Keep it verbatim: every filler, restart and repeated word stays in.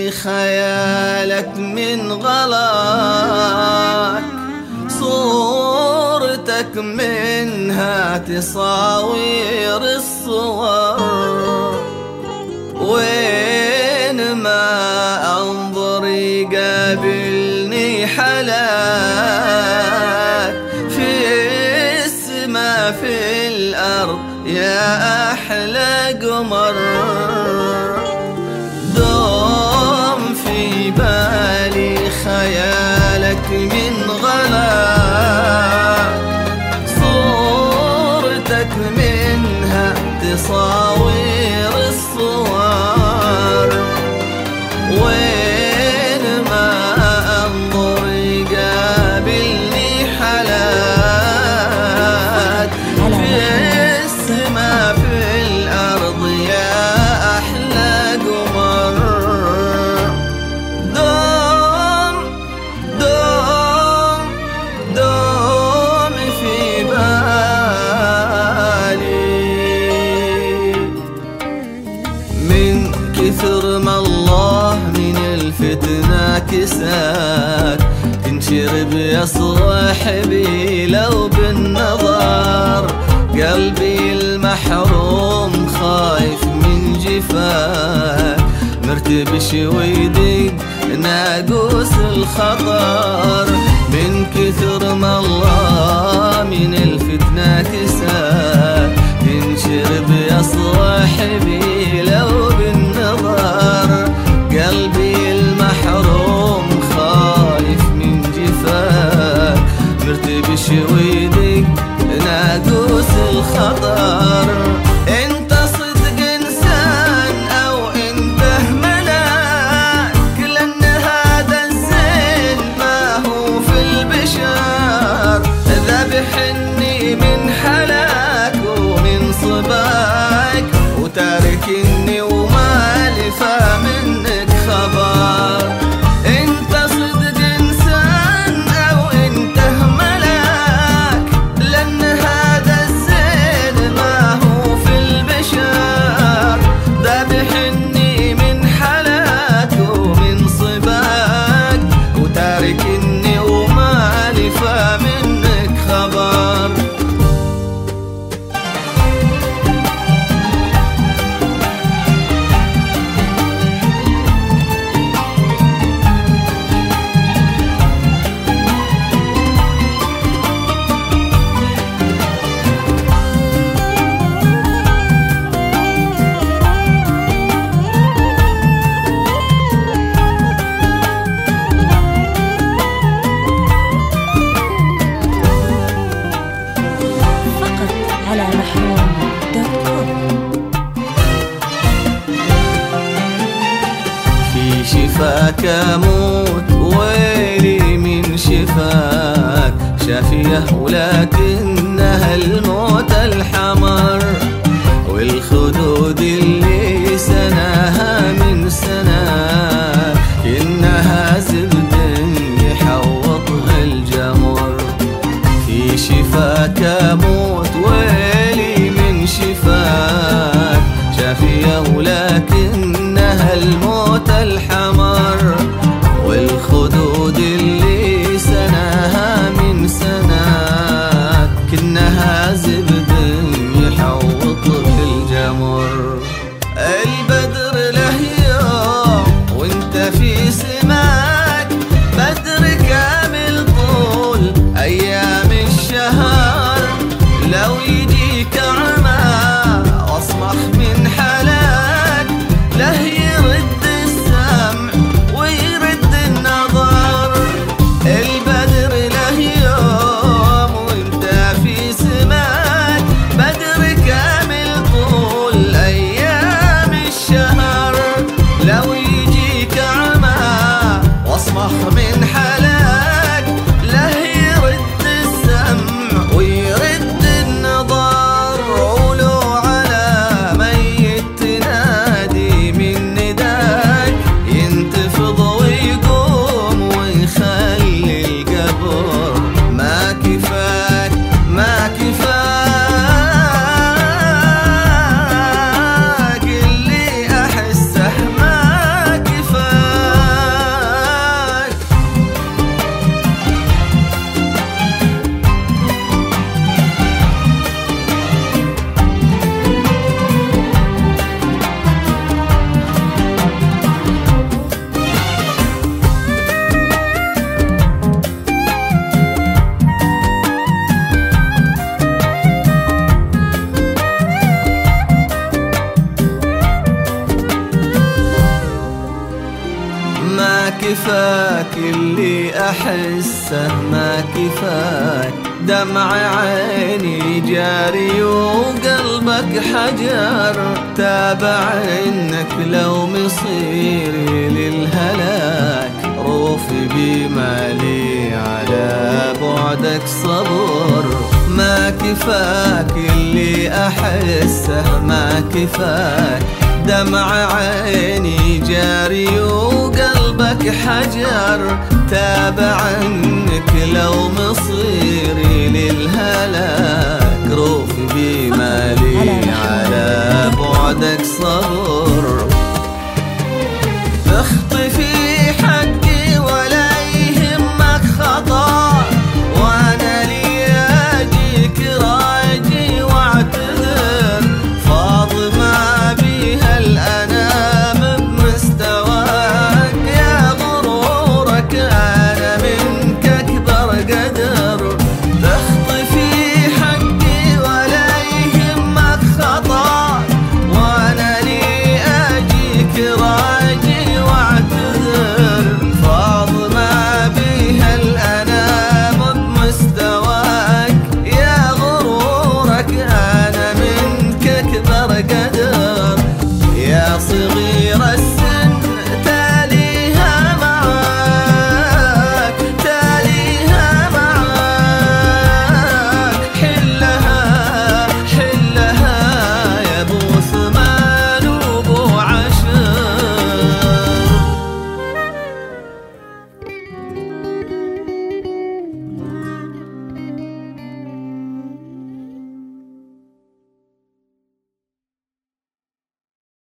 بالي خيالك من غلاك، صورتك منها تصاوير الصور، وين ما انظر يقابلني حلاك، في السما في الارض يا احلى قمر. دوم في بالي خيالك من غلاك، صورتك منها تصاوير الصور، وين ما انظر يقابلني حلاك، في السما في الارض يا احلى قمر. دوم دوم دوم في بالي، من كثر ما الله من الفتنة كساك، تنشرب يا صاحبي لو بالنظر، قلبي المحروم خايف من جفاك، مرتبش ويدق ناقوس الخطر، من كثر ما الله من الفتنة كساك، تنشرب يا صاحبي لو بالنظر، قلبي المحروم خايف من جفاك، مرتبش ويدق ناقوس الخطر. انت صدق انسان او انت ملاك، لان هذا الزين ما هو في البشر، ذبحني من حلاك ومن صباك، وتاركني ومالي فمنك خبر. انت صدق انسان او انت ملاك، لان هذا الزين ما هو في البشر، ذبحني من حلاك ومن صباك، وتاركني ومالي فمنك خبر. على محروم دوت كوم. في شفاك اموت ويلي من شفاك، شافيه ولكنها الموت الحمر، والخدود اللي سناها من سناك، إنها زبد يحوطها الجمر. في شفاك اموت ويلي من شفاك، شافيه ولكنها الموت الحمر، والخدود اللي سناها من سناك، كنها زبد يحوط الجمر. البدر له يوم وانت في سماك، بدر كامل طول ايام الشهر، لو أحسه ما كفاك، دمع عيني جاري وقلبك حجر، تابع إنك لو مصيري للهلاك، روفي بمالي على بعدك صبر. ما كفاك اللي أحسه ما كفاك، دمع عيني جاري وقلبك حجر، تابع إنك لو مصيري للهلاك، روفي بمالي على بعدك صبر.